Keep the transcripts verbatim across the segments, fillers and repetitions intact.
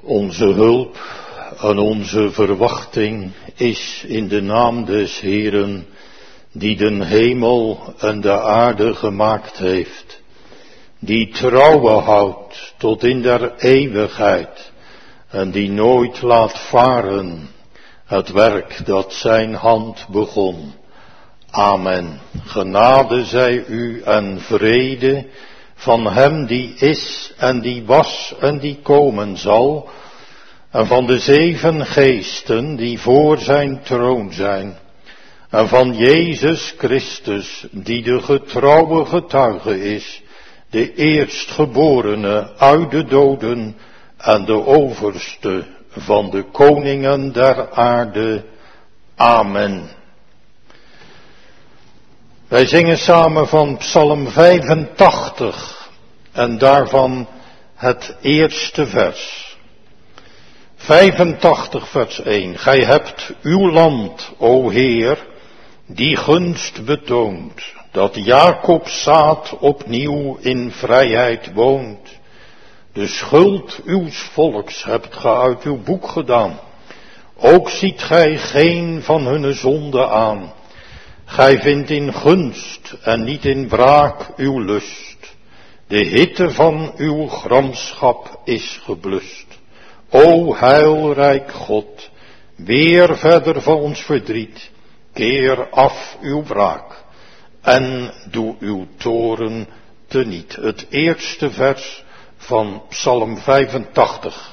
Onze hulp en onze verwachting is in de naam des Heeren, die den hemel en de aarde gemaakt heeft, die trouwe houdt tot in der eeuwigheid en die nooit laat varen het werk dat zijn hand begon. Amen. Genade zij u en vrede van hem die is en die was en die komen zal, en van de zeven geesten die voor zijn troon zijn, en van Jezus Christus die de getrouwe getuige is, de eerstgeborene uit de doden en de overste van de koningen der aarde. Amen. Wij zingen samen van Psalm vijfentachtig en daarvan het eerste vers. vijfentachtig vers één. Gij hebt uw land, o Heer, die gunst betoont, dat Jacobs zaad opnieuw in vrijheid woont. De schuld uws volks hebt ge uit uw boek gedaan. Ook ziet gij geen van hunne zonden aan. Gij vindt in gunst en niet in wraak uw lust. De hitte van uw gramschap is geblust. O heilrijk God, weer verder van ons verdriet. Keer af uw wraak en doe uw toorn teniet. Het eerste vers van Psalm vijfentachtig.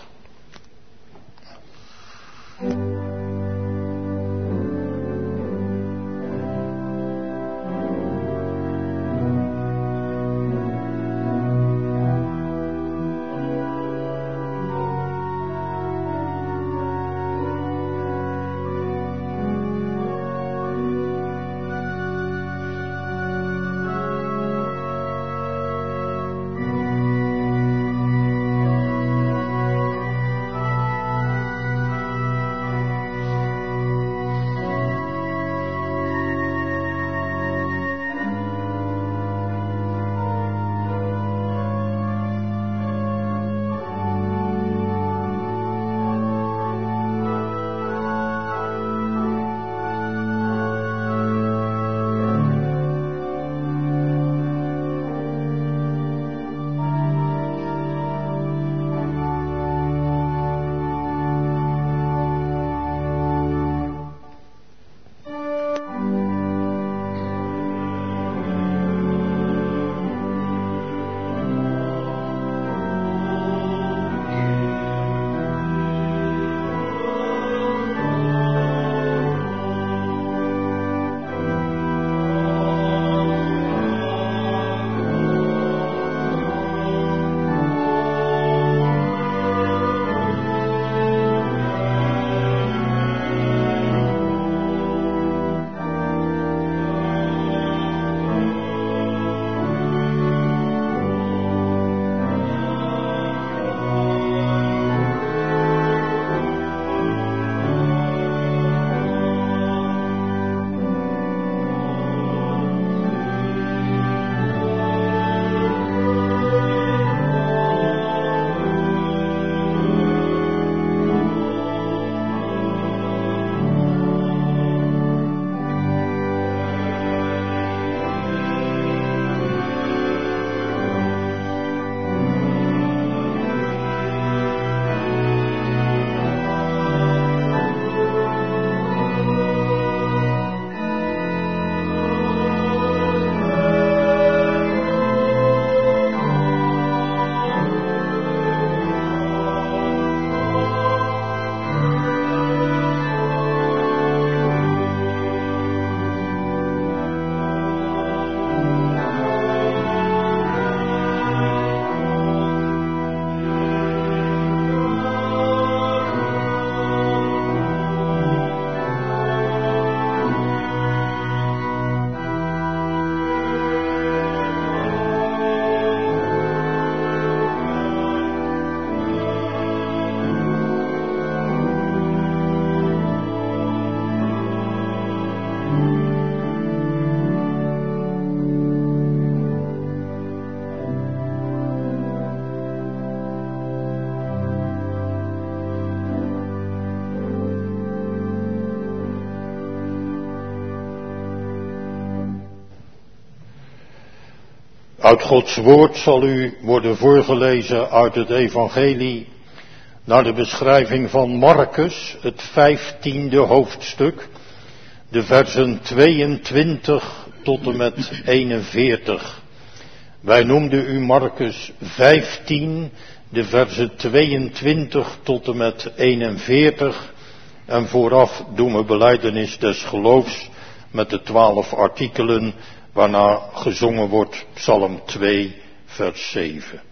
Uit Gods woord zal u worden voorgelezen uit het evangelie naar de beschrijving van Marcus, het vijftiende hoofdstuk, de versen tweeëntwintig tot en met eenenveertig. Wij noemden u Marcus vijftien, de versen tweeëntwintig tot en met eenenveertig. En vooraf doen we belijdenis des geloofs met de twaalf artikelen, waarna gezongen wordt Psalm twee, vers zeven.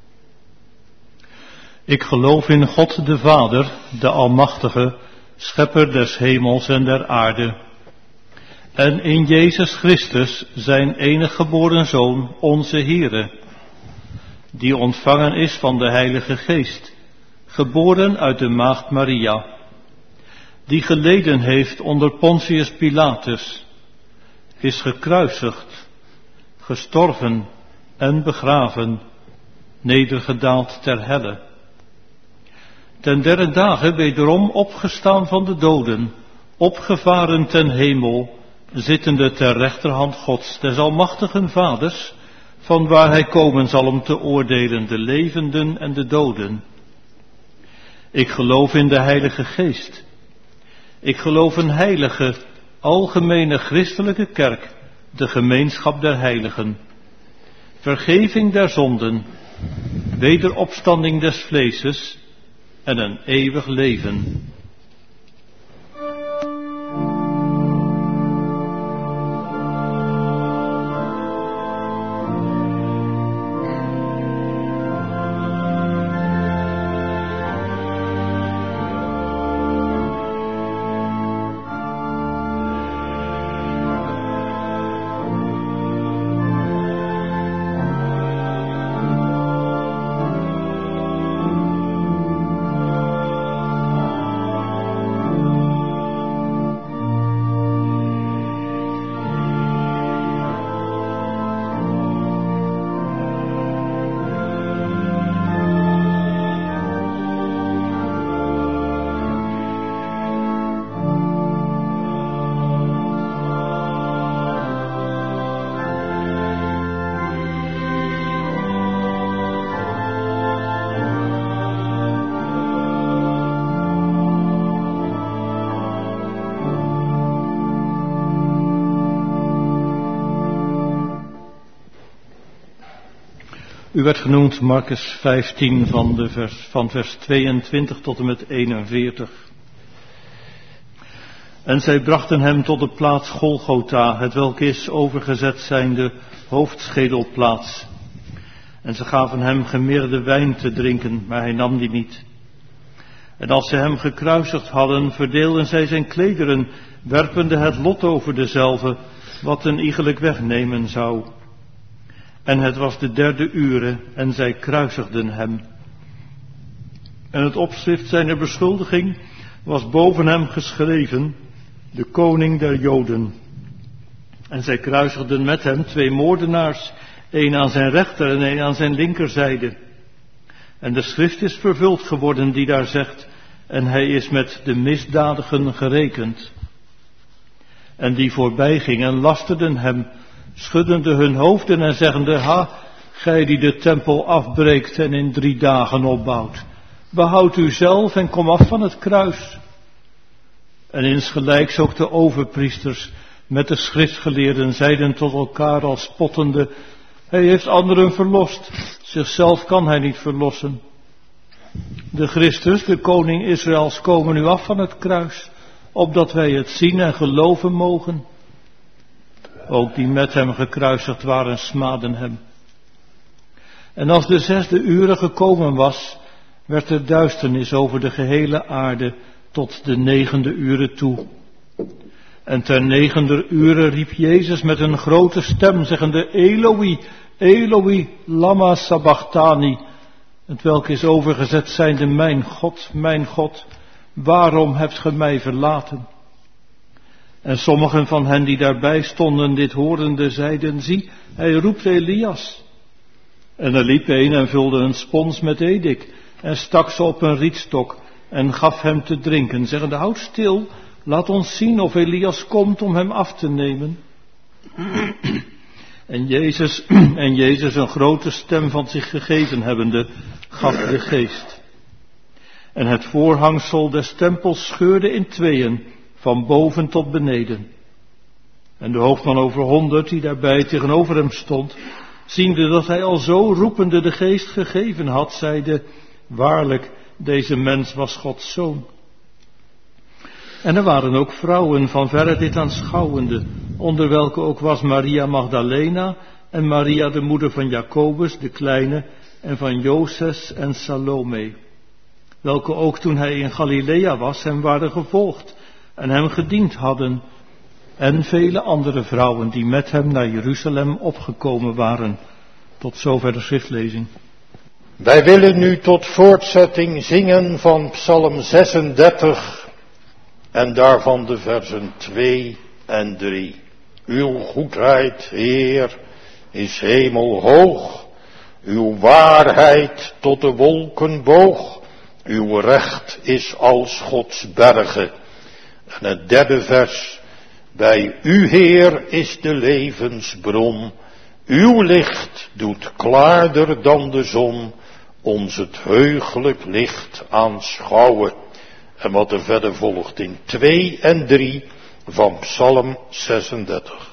Ik geloof in God de Vader, de Almachtige, Schepper des hemels en der aarde. En in Jezus Christus, zijn enige geboren Zoon, onze Heere, die ontvangen is van de Heilige Geest, geboren uit de maagd Maria, die geleden heeft onder Pontius Pilatus, is gekruisigd, gestorven en begraven, nedergedaald ter helle. Ten derde dagen wederom opgestaan van de doden, opgevaren ten hemel, zittende ter rechterhand Gods, des almachtigen Vaders, van waar hij komen zal om te oordelen de levenden en de doden. Ik geloof in de Heilige Geest. Ik geloof een heilige, algemene christelijke kerk, de gemeenschap der heiligen, vergeving der zonden, wederopstanding des vleeses en een eeuwig leven. U werd genoemd Marcus vijftien van, de vers, van vers tweeëntwintig tot en met eenenveertig. En zij brachten hem tot de plaats Golgotha, hetwelk is overgezet zijnde hoofdschedelplaats. En ze gaven hem gemeerde wijn te drinken, maar hij nam die niet. En als ze hem gekruisigd hadden, verdeelden zij zijn klederen, werpende het lot over dezelve, wat een iegelijk wegnemen zou. En het was de derde ure, en zij kruisigden hem. En het opschrift zijner beschuldiging was boven hem geschreven, de koning der Joden. En zij kruisigden met hem twee moordenaars, één aan zijn rechter en één aan zijn linkerzijde. En de schrift is vervuld geworden die daar zegt, en hij is met de misdadigen gerekend. En die voorbij gingen lasterden hem, schuddende hun hoofden en zeggende, ha, gij die de tempel afbreekt en in drie dagen opbouwt, behoud u zelf en kom af van het kruis. En insgelijks ook de overpriesters met de schriftgeleerden zeiden tot elkaar als spottende, hij heeft anderen verlost, zichzelf kan hij niet verlossen. De Christus, de koning Israëls, komen nu af van het kruis, opdat wij het zien en geloven mogen. Ook die met hem gekruisigd waren, smaadden hem. En als de zesde ure gekomen was, werd er duisternis over de gehele aarde tot de negende ure toe. En ter negende ure riep Jezus met een grote stem, zeggende, Eloi, Eloi, lama sabachthani, hetwelk is overgezet zijnde, mijn God, mijn God, waarom hebt ge mij verlaten? En sommigen van hen die daarbij stonden, dit horende, zeiden, zie, hij roept Elias. En er liep een en vulde een spons met edik en stak ze op een rietstok en gaf hem te drinken, zeggende, houd stil, laat ons zien of Elias komt om hem af te nemen. En Jezus, en Jezus een grote stem van zich gegeven hebbende, gaf de geest. En het voorhangsel des tempels scheurde in tweeën, van boven tot beneden. En de hoofdman over honderd, die daarbij tegenover hem stond, ziende dat hij al zo roepende de geest gegeven had, zeide, waarlijk, deze mens was Gods zoon. En er waren ook vrouwen van verre dit aanschouwende, onder welke ook was Maria Magdalena en Maria de moeder van Jacobus de kleine en van Joses en Salome, welke ook toen hij in Galilea was hem waren gevolgd en hem gediend hadden, en vele andere vrouwen die met hem naar Jeruzalem opgekomen waren. Tot zover de schriftlezing. Wij willen nu tot voortzetting zingen van Psalm zesendertig en daarvan de versen twee en drie. Uw goedheid, Heer, is hemelhoog, uw waarheid tot de wolken boog, uw recht is als Gods bergen. En het derde vers, bij u, Heer, is de levensbron, uw licht doet klaarder dan de zon, ons het heugelijk licht aanschouwen. En wat er verder volgt in twee en drie van Psalm zesendertig.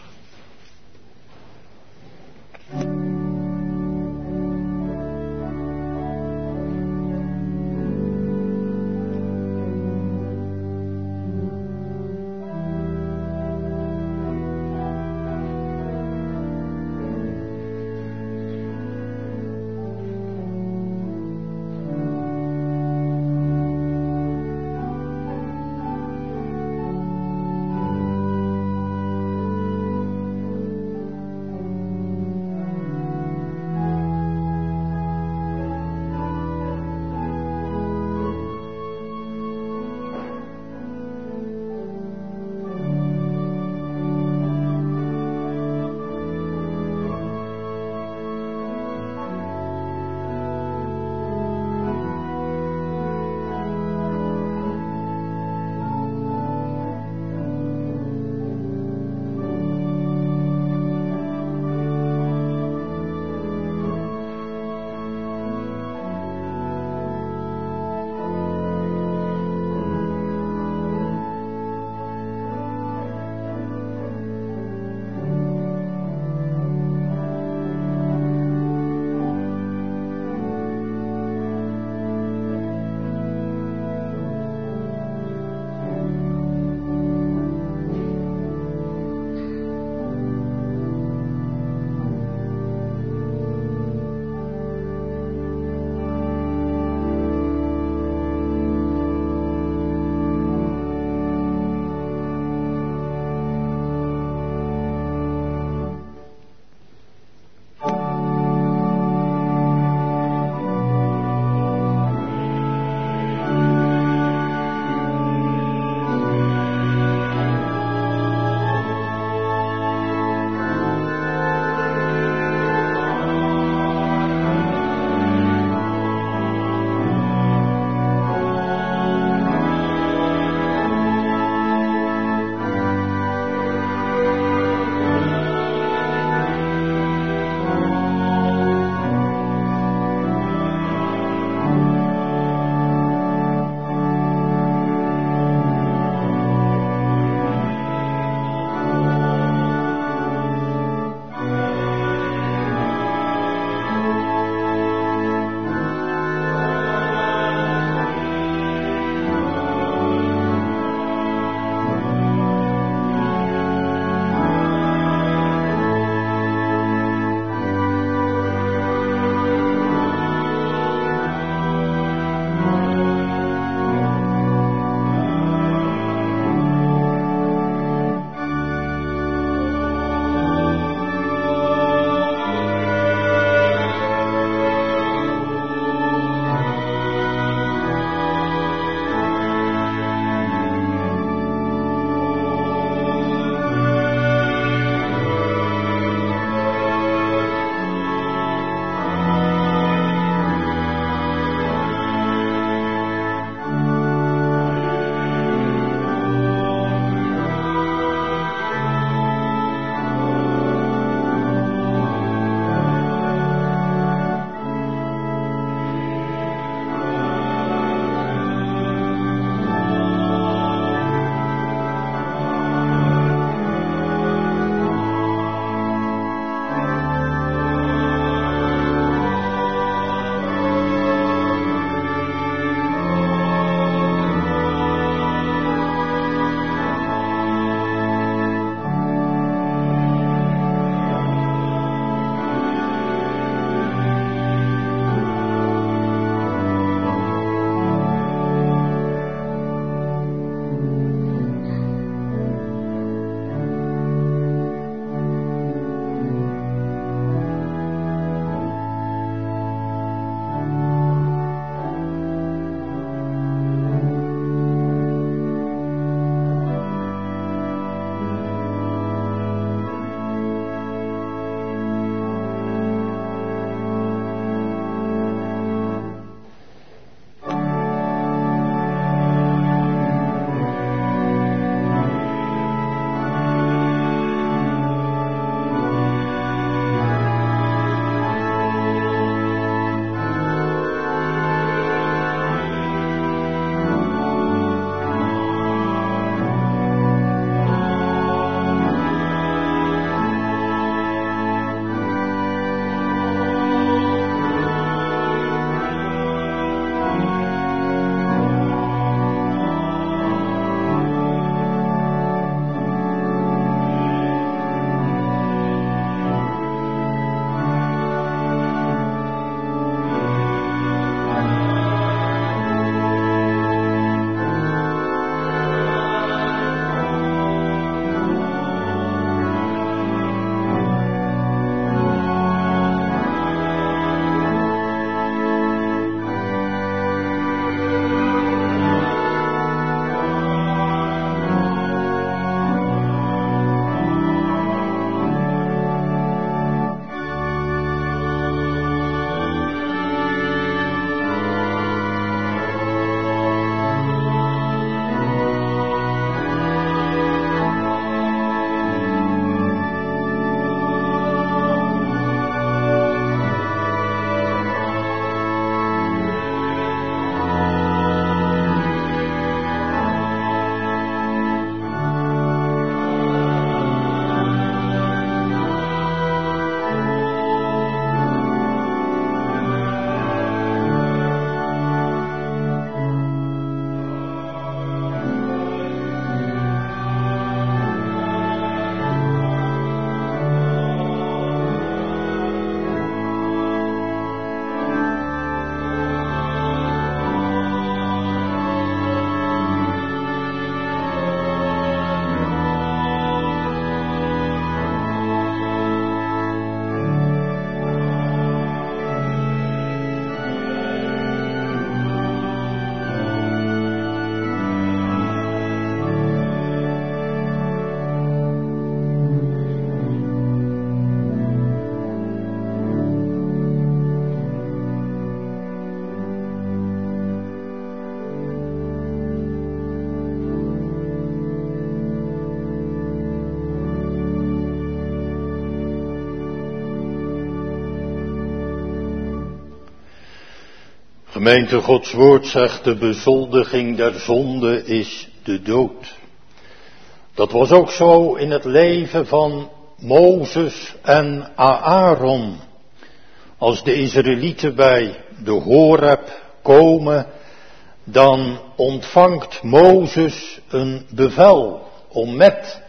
Gemeente Gods woord zegt, de bezoldiging der zonde is de dood. Dat was ook zo in het leven van Mozes en Aaron. Als de Israëlieten bij de Horeb komen, dan ontvangt Mozes een bevel om met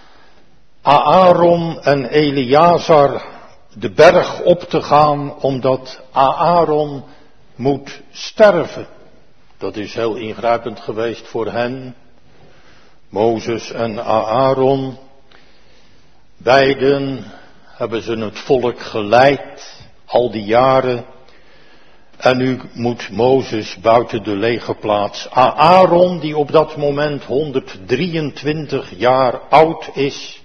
Aaron en Eleazar de berg op te gaan, omdat Aaron moet sterven. Dat is heel ingrijpend geweest voor hen. Mozes en Aaron, beiden hebben ze het volk geleid, al die jaren. En nu moet Mozes buiten de legerplaats. Aaron, die op dat moment honderddrieëntwintig jaar oud is,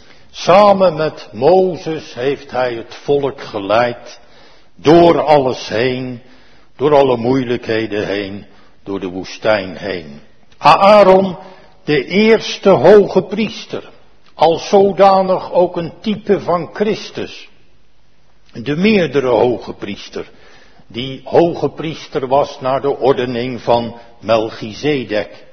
samen met Mozes heeft hij het volk geleid, door alles heen, door alle moeilijkheden heen, door de woestijn heen. Aaron, de eerste hoge priester, als zodanig ook een type van Christus. De meerdere hoge priester, die hoge priester was naar de ordening van Melchizedek.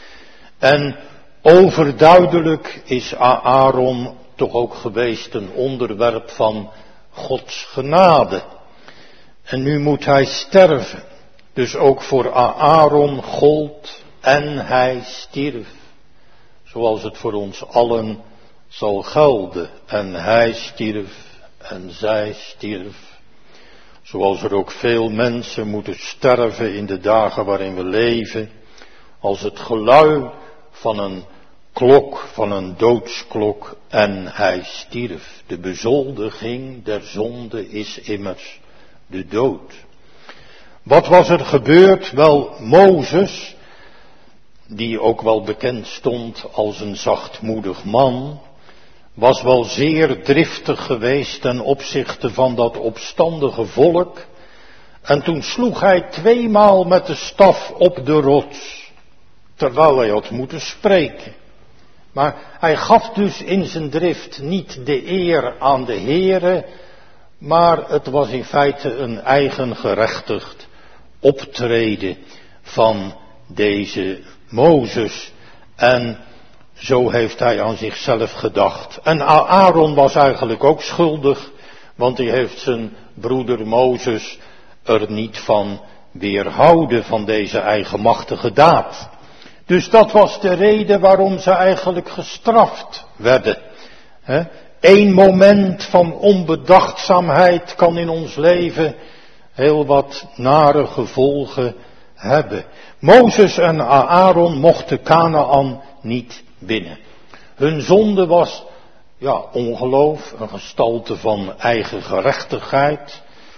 En overduidelijk is Aaron toch ook geweest een onderwerp van Gods genade. En nu moet hij sterven. Dus ook voor Aaron gold en hij stierf. Zoals het voor ons allen zal gelden. En hij stierf en zij stierf. Zoals er ook veel mensen moeten sterven in de dagen waarin we leven. Als het gelui van een klok, van een doodsklok, en hij stierf. De bezoldiging der zonde is immers de dood. Wat was er gebeurd? Wel, Mozes, die ook wel bekend stond als een zachtmoedig man, was wel zeer driftig geweest ten opzichte van dat opstandige volk. En toen sloeg hij tweemaal met de staf op de rots, terwijl hij had moeten spreken. Maar hij gaf dus in zijn drift niet de eer aan de Heere, maar het was in feite een eigengerechtigd optreden van deze Mozes. En zo heeft hij aan zichzelf gedacht. En Aaron was eigenlijk ook schuldig, want hij heeft zijn broeder Mozes er niet van weerhouden van deze eigenmachtige daad. Dus dat was de reden waarom ze eigenlijk gestraft werden. He? Eén moment van onbedachtzaamheid kan in ons leven heel wat nare gevolgen hebben. Mozes en Aaron mochten Kanaan niet binnen. Hun zonde was, ja, ongeloof, een gestalte van eigen gerechtigheid.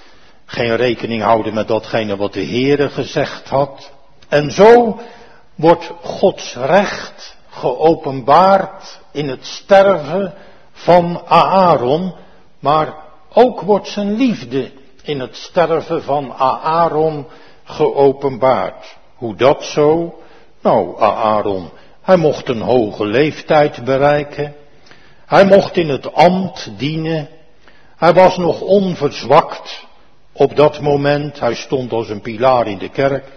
Geen rekening houden met datgene wat de Heere gezegd had. En zo wordt Gods recht geopenbaard in het sterven van Aaron, maar ook wordt zijn liefde in het sterven van Aaron geopenbaard. Hoe dat zo? Nou, Aaron, hij mocht een hoge leeftijd bereiken. Hij mocht in het ambt dienen. Hij was nog onverzwakt op dat moment. Hij stond als een pilaar in de kerk.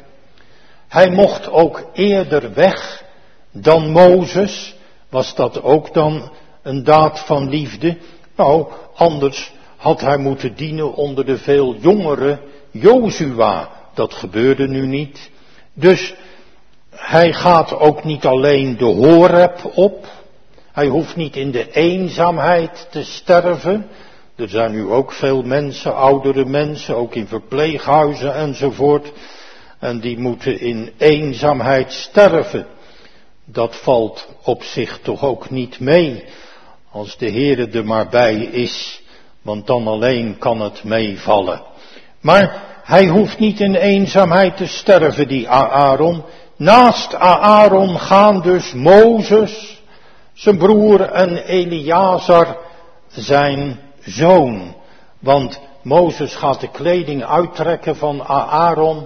Hij mocht ook eerder weg dan Mozes. Was dat ook dan een daad van liefde? Nou, anders had hij moeten dienen onder de veel jongere Jozua. Dat gebeurde nu niet. Dus hij gaat ook niet alleen de Horeb op. Hij hoeft niet in de eenzaamheid te sterven. Er zijn nu ook veel mensen, oudere mensen, ook in verpleeghuizen enzovoort. En die moeten in eenzaamheid sterven. Dat valt op zich toch ook niet mee. Als de Heere er maar bij is. Want dan alleen kan het meevallen. Maar hij hoeft niet in eenzaamheid te sterven, die Aaron. Naast Aaron gaan dus Mozes, zijn broer, en Eleazar, zijn zoon. Want Mozes gaat de kleding uittrekken van Aaron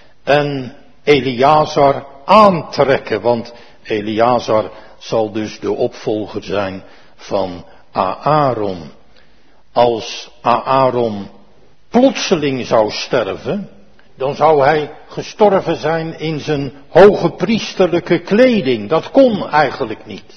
en Eleazar aantrekken. Want Eleazar zal dus de opvolger zijn van Aaron. Als Aaron plotseling zou sterven, dan zou hij gestorven zijn in zijn hoge priesterlijke kleding. Dat kon eigenlijk niet.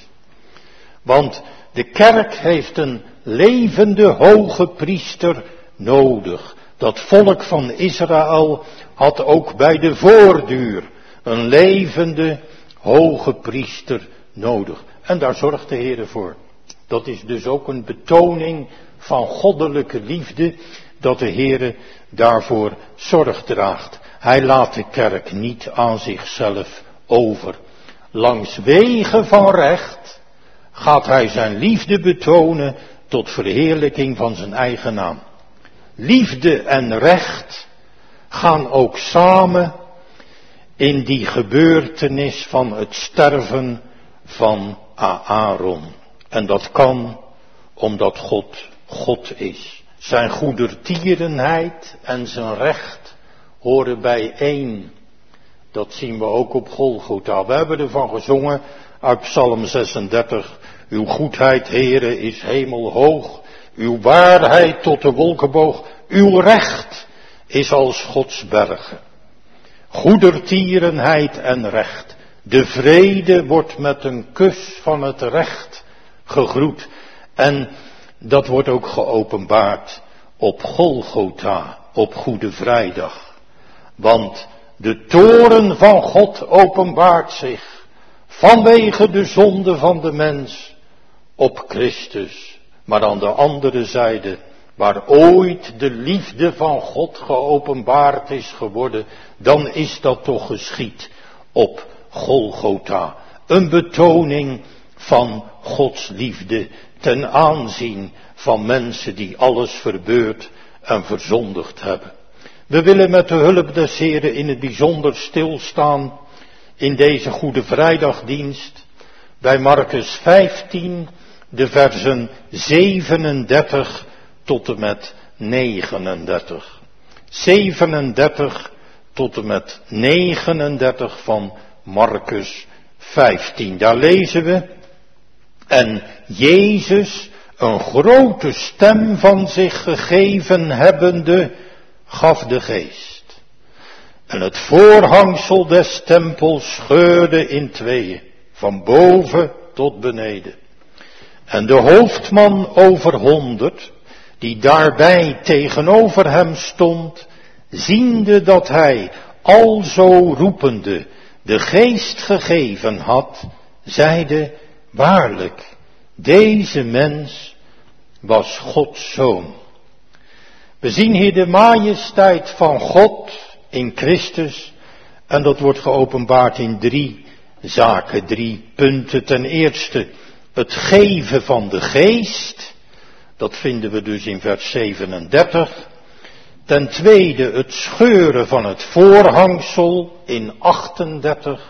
Want de kerk heeft een levende hoge priester nodig. Dat volk van Israël had ook bij de voorduur een levende hoge priester nodig. En daar zorgt de Heer voor. Dat is dus ook een betoning van goddelijke liefde, dat de Heer daarvoor zorg draagt. Hij laat de kerk niet aan zichzelf over. Langs wegen van recht gaat hij zijn liefde betonen tot verheerlijking van zijn eigen naam. Liefde en recht gaan ook samen in die gebeurtenis van het sterven van Aaron. En dat kan omdat God God is. Zijn goedertierenheid en zijn recht horen bijeen. Dat zien we ook op Golgotha. We hebben ervan gezongen uit Psalm zesendertig. Uw goedheid, Heere, is hemelhoog. Uw waarheid tot de wolkenboog. Uw recht is als Gods bergen. Goedertierenheid en recht. De vrede wordt met een kus van het recht gegroet. En dat wordt ook geopenbaard op Golgotha, op Goede Vrijdag. Want de toorn van God openbaart zich vanwege de zonde van de mens op Christus. Maar aan de andere zijde, waar ooit de liefde van God geopenbaard is geworden, dan is dat toch geschied op Golgotha. Een betoning van Gods liefde ten aanzien van mensen die alles verbeurd en verzondigd hebben. We willen met de hulp des Heren in het bijzonder stilstaan in deze Goede Vrijdagdienst bij Markus vijftien, de versen zevenendertig tot en met negenendertig. zevenendertig tot en met negenendertig van Markus vijftien. Daar lezen we: en Jezus, een grote stem van zich gegeven hebbende, gaf de geest. En het voorhangsel des tempels scheurde in tweeën, van boven tot beneden. En de hoofdman over honderd, die daarbij tegenover hem stond, ziende dat hij alzo roepende de geest gegeven had, zeide: waarlijk, deze mens was Gods zoon. We zien hier de majesteit van God in Christus en dat wordt geopenbaard in drie zaken, drie punten. Ten eerste het geven van de geest, dat vinden we dus in vers zevenendertig. Ten tweede het scheuren van het voorhangsel in achtendertig.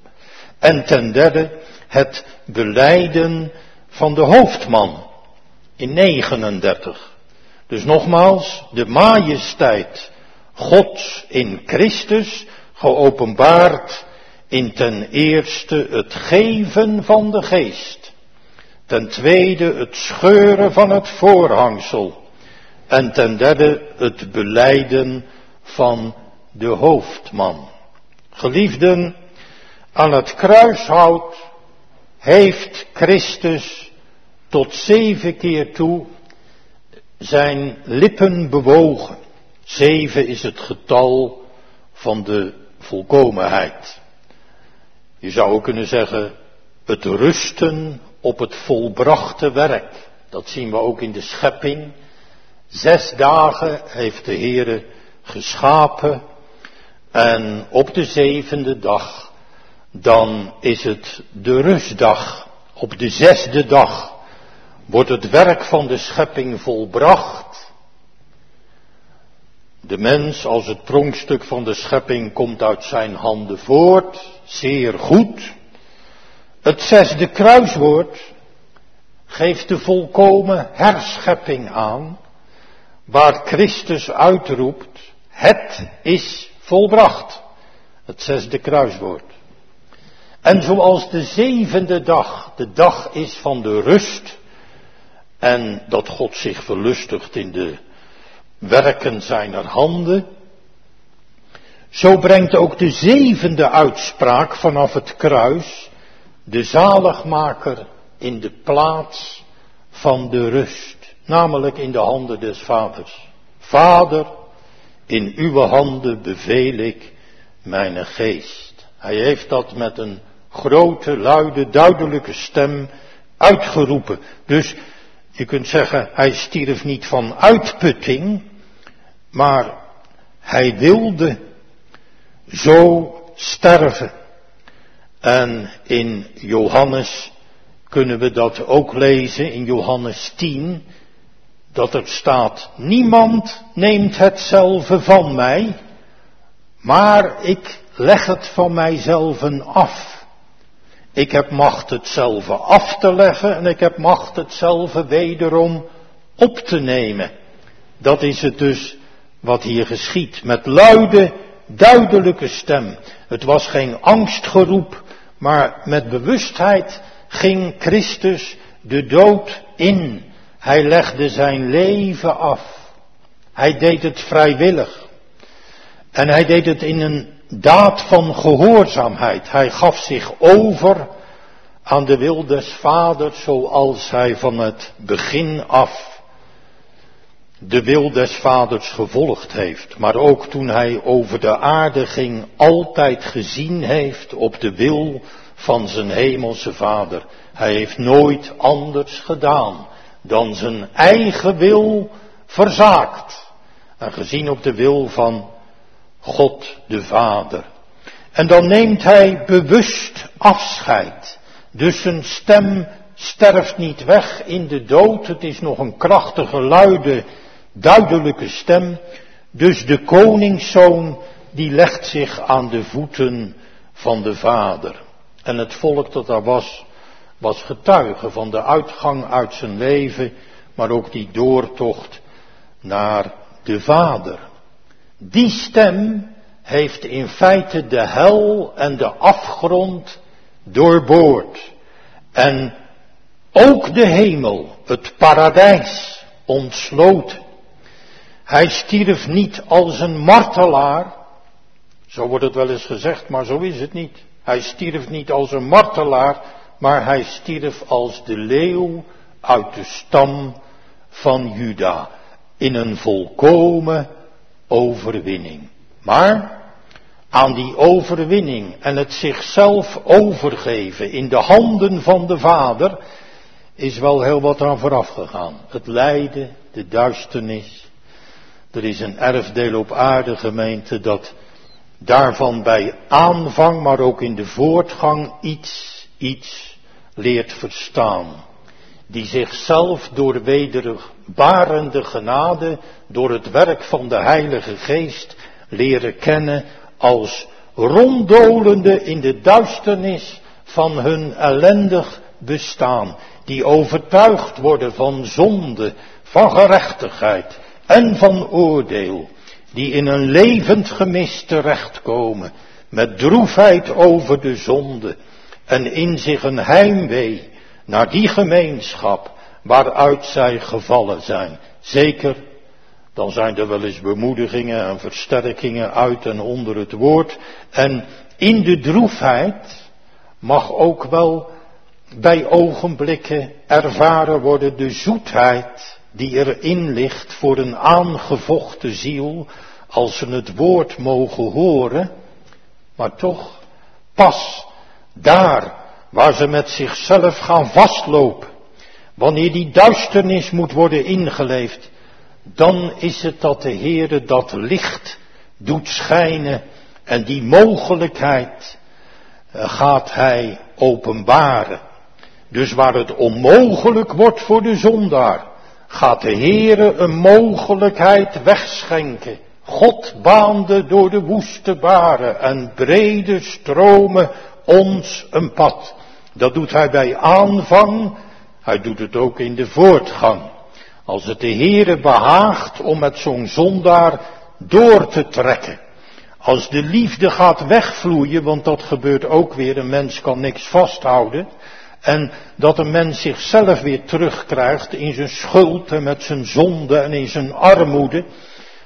En ten derde het belijden van de hoofdman in negenendertig. Dus nogmaals, de majesteit Gods in Christus, geopenbaard in ten eerste het geven van de geest. Ten tweede het scheuren van het voorhangsel. En ten derde het belijden van de hoofdman. Geliefden, aan het kruishout heeft Christus tot zeven keer toe zijn lippen bewogen. Zeven is het getal van de volkomenheid. Je zou ook kunnen zeggen, het rusten op het volbrachte werk. Dat zien we ook in de schepping. Zes dagen heeft de Heere geschapen en op de zevende dag, dan is het de rustdag. Op de zesde dag wordt het werk van de schepping volbracht. De mens als het pronkstuk van de schepping komt uit zijn handen voort, zeer goed. Het zesde kruiswoord geeft de volkomen herschepping aan, waar Christus uitroept, het is volbracht. Het zesde kruiswoord. En zoals de zevende dag de dag is van de rust, en dat God zich verlustigt in de werken zijner handen, Zo brengt ook de zevende uitspraak vanaf het kruis de zaligmaker in de plaats van de rust, namelijk in de handen des Vaders. Vader, in uw handen beveel ik mijn geest. Hij heeft dat met een grote, luide, duidelijke stem uitgeroepen. Dus je kunt zeggen, hij stierf niet van uitputting, maar hij wilde zo sterven. En in Johannes kunnen we dat ook lezen, in Johannes tien, dat er staat, niemand neemt hetzelfde van mij, maar ik leg het van mijzelf af. Ik heb macht hetzelfde af te leggen en ik heb macht hetzelfde wederom op te nemen. Dat is het dus wat hier geschiet, met luide, duidelijke stem. Het was geen angstgeroep, maar met bewustheid ging Christus de dood in. Hij legde zijn leven af. Hij deed het vrijwillig. En hij deed het in een daad van gehoorzaamheid. Hij gaf zich over aan de wil des Vaders, zoals hij van het begin af de wil des Vaders gevolgd heeft. Maar ook toen hij over de aarde ging, altijd gezien heeft op de wil van zijn hemelse Vader. Hij heeft nooit anders gedaan dan zijn eigen wil verzaakt. En gezien op de wil van God de Vader. En dan neemt hij bewust afscheid. Dus zijn stem sterft niet weg in de dood. Het is nog een krachtige, luide, duidelijke stem. Dus de koningszoon die legt zich aan de voeten van de Vader. En het volk dat daar was, was getuige van de uitgang uit zijn leven, maar ook die doortocht naar de Vader. Die stem heeft in feite de hel en de afgrond doorboord. En ook de hemel, het paradijs, ontsloten. Hij stierf niet als een martelaar. Zo wordt het wel eens gezegd, maar zo is het niet. Hij stierf niet als een martelaar, maar hij stierf als de leeuw uit de stam van Juda. In een volkomen overwinning. Maar aan die overwinning en het zichzelf overgeven in de handen van de Vader is wel heel wat aan vooraf gegaan. Het lijden, de duisternis. Er is een erfdeel op aarde, gemeente, dat daarvan bij aanvang, maar ook in de voortgang iets, iets leert verstaan. Die zichzelf door wederbarende genade, door het werk van de Heilige Geest, leren kennen als ronddolende in de duisternis van hun ellendig bestaan. Die overtuigd worden van zonde, van gerechtigheid en van oordeel. Die in een levend gemis terechtkomen, met droefheid over de zonde en in zich een heimwee naar die gemeenschap waaruit zij gevallen zijn. Zeker, dan zijn er wel eens bemoedigingen en versterkingen uit en onder het woord. En in de droefheid mag ook wel bij ogenblikken ervaren worden de zoetheid die erin ligt voor een aangevochten ziel, als ze het woord mogen horen, maar toch pas daar waar ze met zichzelf gaan vastlopen, wanneer die duisternis moet worden ingeleefd, dan is het dat de Heere dat licht doet schijnen en die mogelijkheid gaat hij openbaren. Dus waar het onmogelijk wordt voor de zondaar, gaat de Heere een mogelijkheid wegschenken. God baande door de woeste baren en brede stromen ons een pad. Dat doet hij bij aanvang, hij doet het ook in de voortgang. Als het de Heere behaagt om met zo'n zondaar door te trekken. Als de liefde gaat wegvloeien, want dat gebeurt ook weer, een mens kan niks vasthouden. En dat een mens zichzelf weer terugkrijgt in zijn schuld en met zijn zonde en in zijn armoede.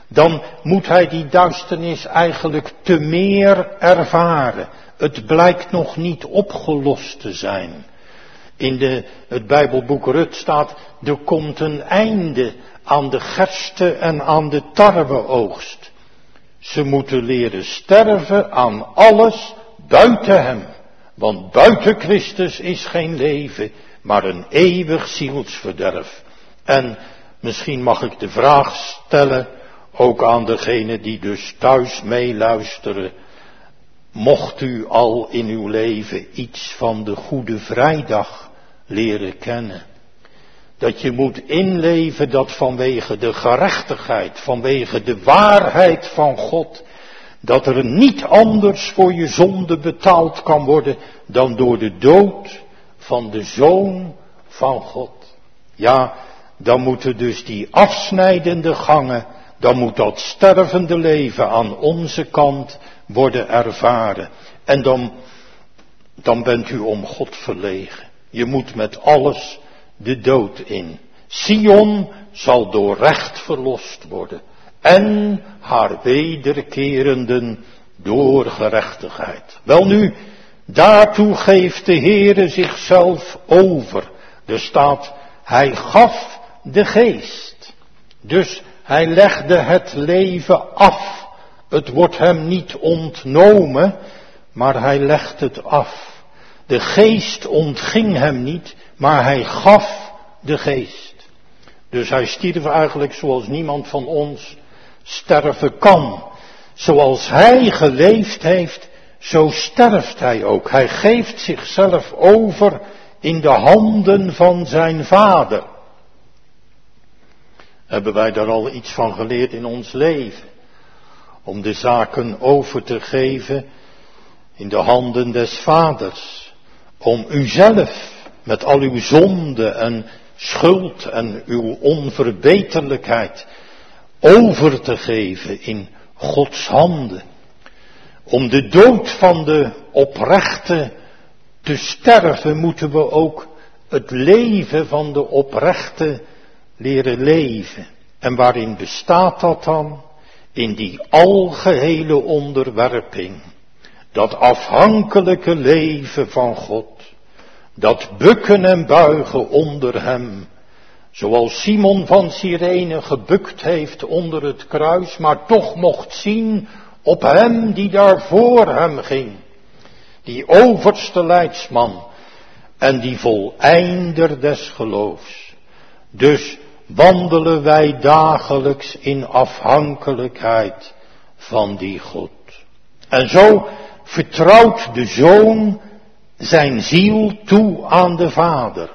dan moet hij die duisternis eigenlijk te meer ervaren. Het blijkt nog niet opgelost te zijn. In de, het Bijbelboek Rut staat, er komt een einde aan de gerste en aan de tarweoogst. Ze moeten leren sterven aan alles buiten hem. Want buiten Christus is geen leven, maar een eeuwig zielsverderf. En misschien mag ik de vraag stellen, ook aan degenen die dus thuis meeluisteren. Mocht u al in uw leven iets van de Goede Vrijdag leren kennen? Dat je moet inleven dat vanwege de gerechtigheid, vanwege de waarheid van God, dat er niet anders voor je zonde betaald kan worden dan door de dood van de Zoon van God. Ja, dan moeten dus die afsnijdende gangen, dan moet dat stervende leven aan onze kant worden ervaren. En dan, dan bent u om God verlegen. Je moet met alles de dood in. Sion zal door recht verlost worden. En haar wederkerenden door gerechtigheid. Welnu, daartoe geeft de Heere zichzelf over. Er staat, hij gaf de geest. Dus hij legde het leven af. Het wordt hem niet ontnomen, maar hij legt het af. De geest ontging hem niet, maar hij gaf de geest. Dus hij stierf eigenlijk zoals niemand van ons sterven kan. Zoals hij geleefd heeft, zo sterft hij ook. Hij geeft zichzelf over in de handen van zijn Vader. Hebben wij daar al iets van geleerd in ons leven? Om de zaken over te geven in de handen des Vaders. Om uzelf met al uw zonde en schuld en uw onverbeterlijkheid over te geven in Gods handen. Om de dood van de oprechte te sterven, moeten we ook het leven van de oprechte leren leven. En waarin bestaat dat dan? In die algehele onderwerping. Dat afhankelijke leven van God. Dat bukken en buigen onder hem. Zoals Simon van Cyrene gebukt heeft onder het kruis, maar toch mocht zien op hem die daar voor hem ging. Die overste leidsman en die voleinder des geloofs. Dus wandelen wij dagelijks in afhankelijkheid van die God. En zo vertrouwt de Zoon zijn ziel toe aan de Vader.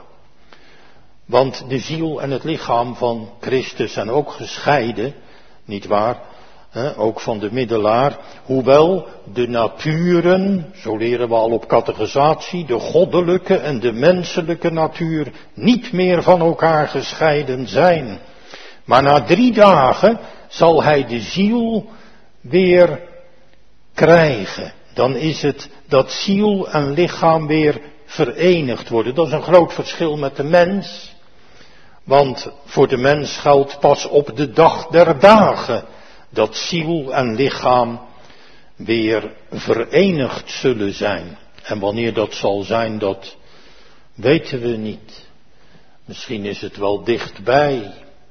Want de ziel en het lichaam van Christus zijn ook gescheiden, nietwaar? He, ook van de middelaar. Hoewel de naturen, zo leren we al op catechisatie, de goddelijke en de menselijke natuur niet meer van elkaar gescheiden zijn. Maar na drie dagen zal hij de ziel weer krijgen. Dan is het dat ziel en lichaam weer verenigd worden. Dat is een groot verschil met de mens. Want voor de mens geldt pas op de dag der dagen dat ziel en lichaam weer verenigd zullen zijn. En wanneer dat zal zijn, dat weten we niet. Misschien is het wel dichtbij.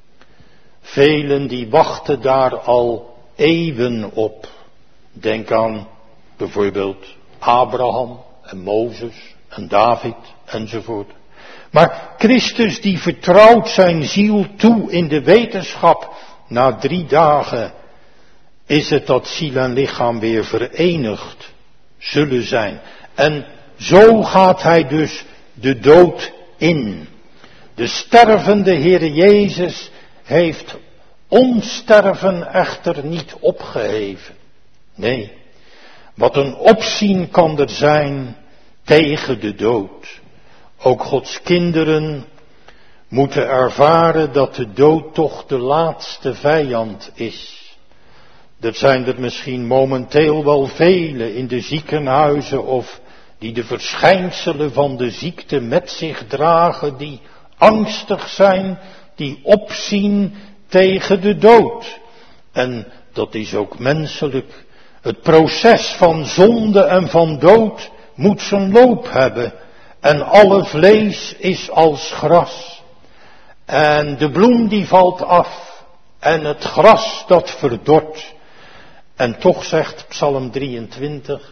Velen die wachten daar al eeuwen op. Denk aan bijvoorbeeld Abraham en Mozes en David enzovoort. Maar Christus die vertrouwt zijn ziel toe in de wetenschap. Na drie dagen is het dat ziel en lichaam weer verenigd zullen zijn. En zo gaat hij dus de dood in. De stervende Heere Jezus heeft ons sterven echter niet opgeheven. Nee, wat een opzien kan er zijn tegen de dood. Ook Gods kinderen moeten ervaren dat de dood toch de laatste vijand is. Er zijn er misschien momenteel wel velen in de ziekenhuizen of die de verschijnselen van de ziekte met zich dragen, die angstig zijn, die opzien tegen de dood. En dat is ook menselijk. Het proces van zonde en van dood moet zijn loop hebben. En alle vlees is als gras. En de bloem die valt af. En het gras dat verdort. En toch zegt Psalm drieëntwintig.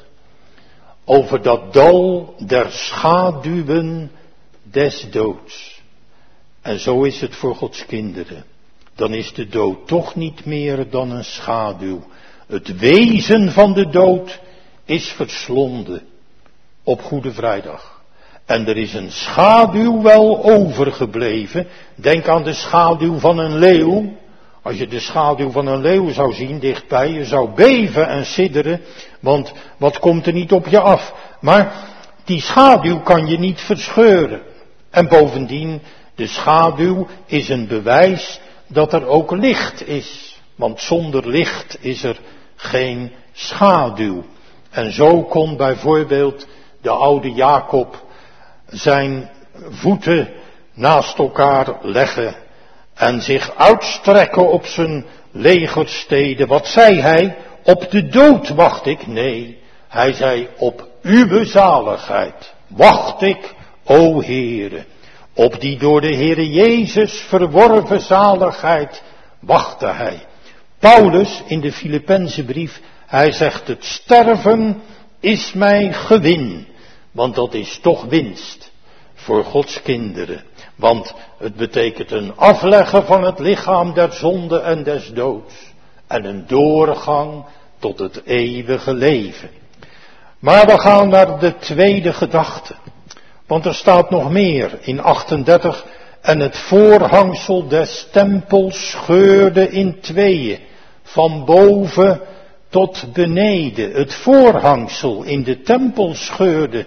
Over dat dal der schaduwen des doods. En zo is het voor Gods kinderen. Dan is de dood toch niet meer dan een schaduw. Het wezen van de dood is verslonden op Goede Vrijdag. En er is een schaduw wel overgebleven. Denk aan de schaduw van een leeuw. Als je de schaduw van een leeuw zou zien dichtbij, je zou beven en sidderen. Want wat komt er niet op je af? Maar die schaduw kan je niet verscheuren. En bovendien, de schaduw is een bewijs dat er ook licht is. Want zonder licht is er geen schaduw. En zo kon bijvoorbeeld de oude Jacob zijn voeten naast elkaar leggen en zich uitstrekken op zijn legersteden. Wat zei hij? Op de dood wacht ik. Nee, hij zei op uw zaligheid wacht ik, o Heere. Op die door de Heere Jezus verworven zaligheid wachtte hij. Paulus in de Filippenzenbrief, hij zegt het sterven is mij gewin. Want dat is toch winst voor Gods kinderen. Want het betekent een afleggen van het lichaam der zonde en des doods. En een doorgang tot het eeuwige leven. Maar we gaan naar de tweede gedachte. Want er staat nog meer in achtendertig. En het voorhangsel des tempels scheurde in tweeën. Van boven tot beneden. Het voorhangsel in de tempel scheurde.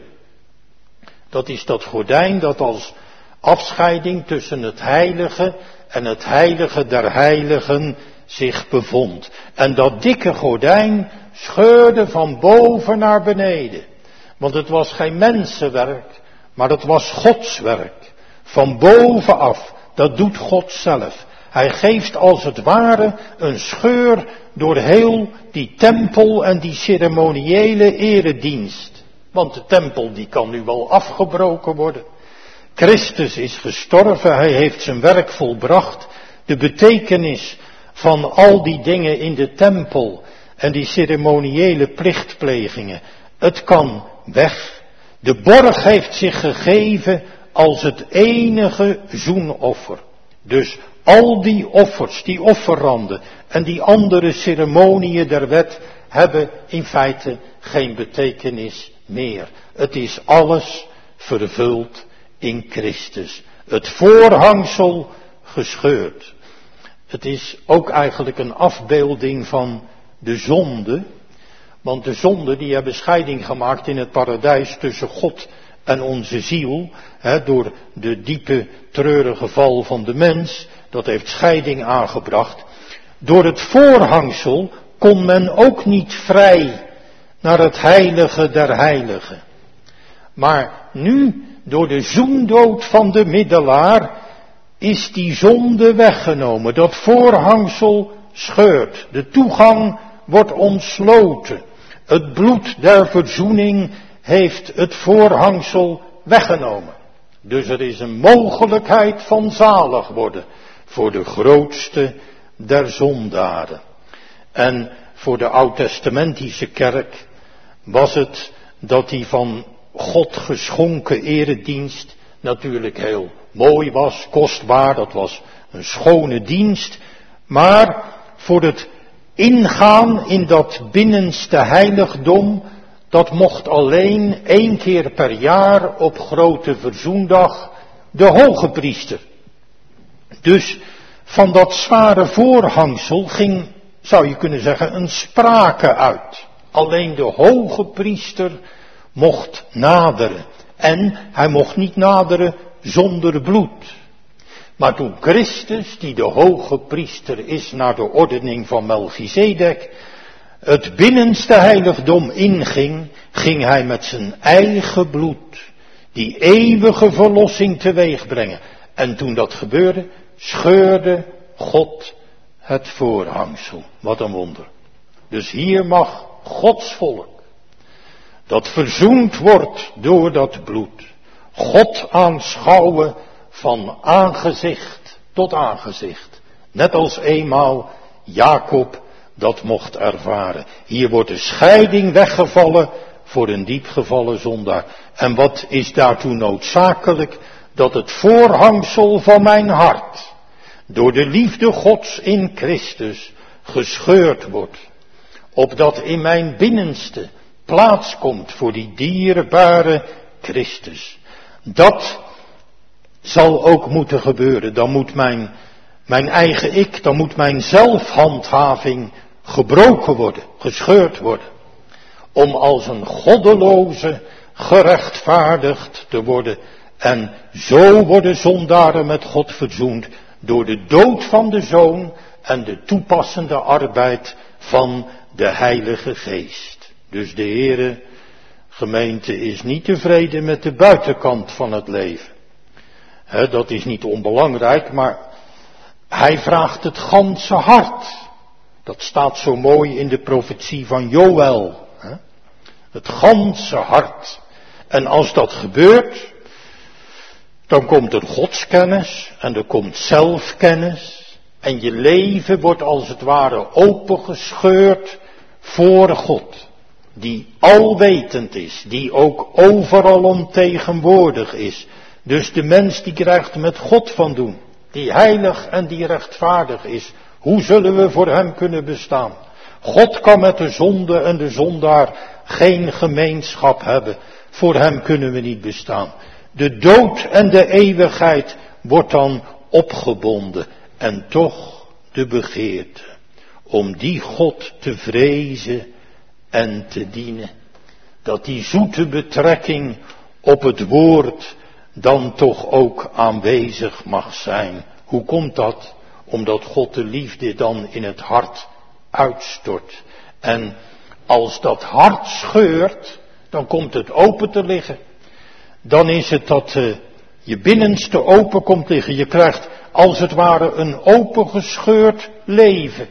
Dat is dat gordijn dat als afscheiding tussen het heilige en het heilige der heiligen zich bevond. En dat dikke gordijn scheurde van boven naar beneden. Want het was geen mensenwerk, maar het was Gods werk. Van bovenaf, dat doet God zelf. Hij geeft als het ware een scheur door heel die tempel en die ceremoniële eredienst. Want de tempel die kan nu wel afgebroken worden. Christus is gestorven, hij heeft zijn werk volbracht. De betekenis van al die dingen in de tempel en die ceremoniële plichtplegingen, het kan weg. De borg heeft zich gegeven als het enige zoenoffer. Dus al die offers, die offeranden en die andere ceremoniën der wet hebben in feite geen betekenis meer. Het is alles vervuld in Christus. Het voorhangsel gescheurd. Het is ook eigenlijk een afbeelding van de zonde. Want de zonde die hebben scheiding gemaakt in het paradijs tussen God en onze ziel. Hè, door de diepe treurige val van de mens. Dat heeft scheiding aangebracht. Door het voorhangsel kon men ook niet vrij naar het heilige der heiligen. Maar nu, door de zoendood van de middelaar, is die zonde weggenomen. Dat voorhangsel scheurt. De toegang wordt ontsloten. Het bloed der verzoening heeft het voorhangsel weggenomen. Dus er is een mogelijkheid van zalig worden voor de grootste der zondaren. En voor de oud-testamentische kerk was het dat die van God geschonken eredienst natuurlijk heel mooi was, kostbaar, dat was een schone dienst. Maar voor het ingaan in dat binnenste heiligdom, dat mocht alleen één keer per jaar op grote verzoendag de hoge priester. Dus van dat zware voorhangsel ging, zou je kunnen zeggen, een sprake uit. Alleen de hoge priester mocht naderen. En hij mocht niet naderen zonder bloed. Maar toen Christus, die de hoge priester is naar de ordening van Melchizedek, het binnenste heiligdom inging, ging hij met zijn eigen bloed die eeuwige verlossing teweeg brengen. En toen dat gebeurde, scheurde God het voorhangsel. Wat een wonder. Dus hier mag Gods volk, dat verzoend wordt door dat bloed, God aanschouwen van aangezicht tot aangezicht. Net als eenmaal Jacob dat mocht ervaren. Hier wordt de scheiding weggevallen voor een diepgevallen zondaar. En wat is daartoe noodzakelijk? Dat het voorhangsel van mijn hart door de liefde Gods in Christus gescheurd wordt. Opdat in mijn binnenste plaats komt voor die dierbare Christus. Dat zal ook moeten gebeuren. Dan moet mijn, mijn eigen ik, dan moet mijn zelfhandhaving gebroken worden, gescheurd worden. Om als een goddeloze gerechtvaardigd te worden. En zo worden zondaren met God verzoend door de dood van de Zoon en de toepassende arbeid van de Heilige Geest. Dus de Heere, gemeente, is niet tevreden met de buitenkant van het leven. He, dat is niet onbelangrijk, maar hij vraagt het ganse hart. Dat staat zo mooi in de profetie van Joël. He? Het ganse hart. En als dat gebeurt, dan komt er godskennis en er komt zelfkennis. En je leven wordt als het ware opengescheurd voor God. Die alwetend is, die ook overal omtegenwoordig is. Dus de mens die krijgt met God van doen, die heilig en die rechtvaardig is. Hoe zullen we voor hem kunnen bestaan? God kan met de zonde en de zondaar geen gemeenschap hebben. Voor hem kunnen we niet bestaan. De dood en de eeuwigheid wordt dan opgebonden. En toch de begeerte om die God te vrezen en te dienen. Dat die zoete betrekking op het woord dan toch ook aanwezig mag zijn. Hoe komt dat? Omdat God de liefde dan in het hart uitstort. En als dat hart scheurt, dan komt het open te liggen. Dan is het dat uh, je binnenste open komt liggen. Je krijgt als het ware een opengescheurd leven.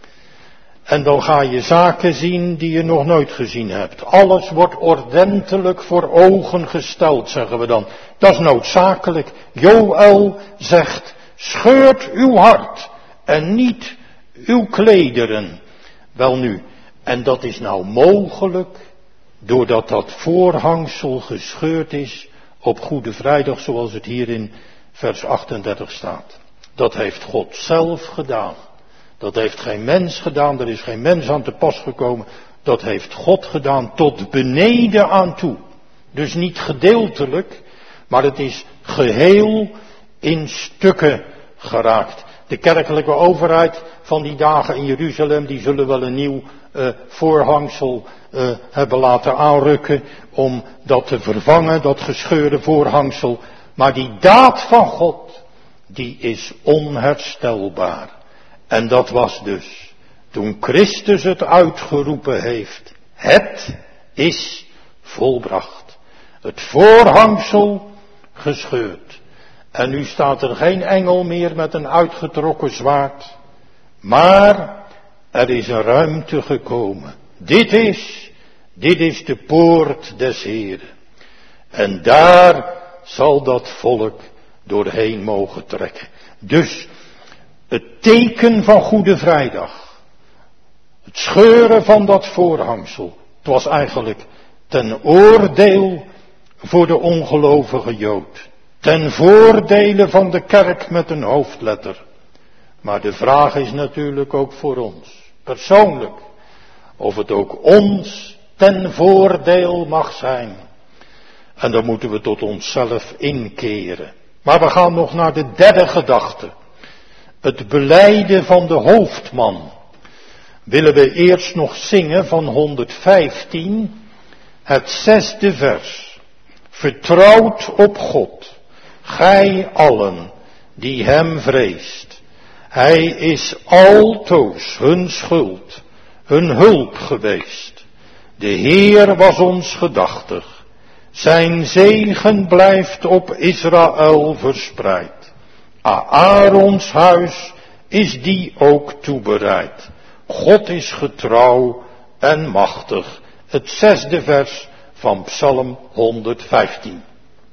En dan ga je zaken zien die je nog nooit gezien hebt. Alles wordt ordentelijk voor ogen gesteld, zeggen we dan. Dat is noodzakelijk. Joël zegt, scheurt uw hart en niet uw klederen. Welnu, en dat is nou mogelijk doordat dat voorhangsel gescheurd is op Goede Vrijdag, zoals het hier in vers achtendertig staat. Dat heeft God zelf gedaan. Dat heeft geen mens gedaan, er is geen mens aan te pas gekomen. Dat heeft God gedaan tot beneden aan toe. Dus niet gedeeltelijk, maar het is geheel in stukken geraakt. De kerkelijke overheid van die dagen in Jeruzalem, die zullen wel een nieuw uh, voorhangsel uh, hebben laten aanrukken om dat te vervangen, dat gescheurde voorhangsel. Maar die daad van God, die is onherstelbaar. En dat was dus toen Christus het uitgeroepen heeft. Het is volbracht. Het voorhangsel gescheurd. En nu staat er geen engel meer met een uitgetrokken zwaard. Maar er is een ruimte gekomen. Dit is, dit is de poort des Heeren. En daar zal dat volk doorheen mogen trekken. Dus het teken van Goede Vrijdag. Het scheuren van dat voorhangsel. Het was eigenlijk ten oordeel voor de ongelovige Jood. Ten voordele van de kerk met een hoofdletter. Maar de vraag is natuurlijk ook voor ons, persoonlijk, of het ook ons ten voordeel mag zijn. En dan moeten we tot onszelf inkeren. Maar we gaan nog naar de derde gedachte. Het belijden van de hoofdman. Willen we eerst nog zingen van honderdvijftien, het zesde vers. Vertrouwt op God, gij allen die hem vreest. Hij is altoos hun schuld, hun hulp geweest. De Heer was ons gedachtig. Zijn zegen blijft op Israël verspreid. Aarons huis is die ook toebereid. God is getrouw en machtig. Het zesde vers van Psalm honderdvijftien.